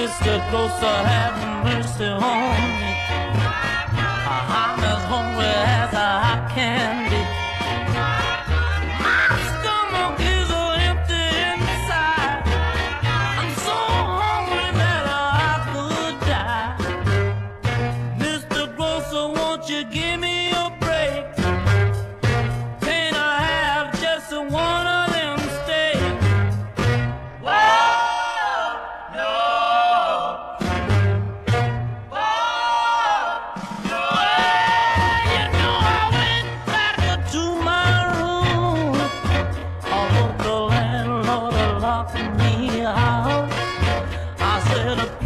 Mr. Closer, have mercy on me. I'm as hungry as I can be. My stomach is empty inside. I'm so hungry that I could die. Mr. Closer, won't you give me a break? Can't I have just one of them steaks? Whoa, no. Me out. I said